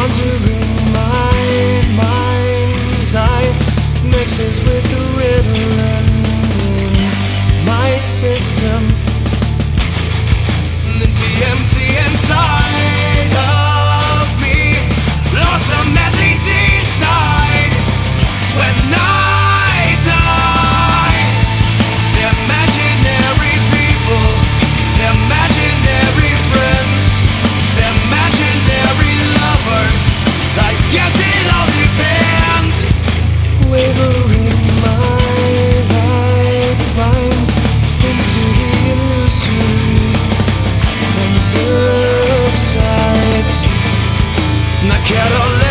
wandering my mind's eye mixes with the riddle in my system. The empty inside of me ultimately decides when I die. The imaginary people, the imaginary friends, the imaginary lovers, I guess it all depends. Wavering my light binds into the illusory and subsides. I can't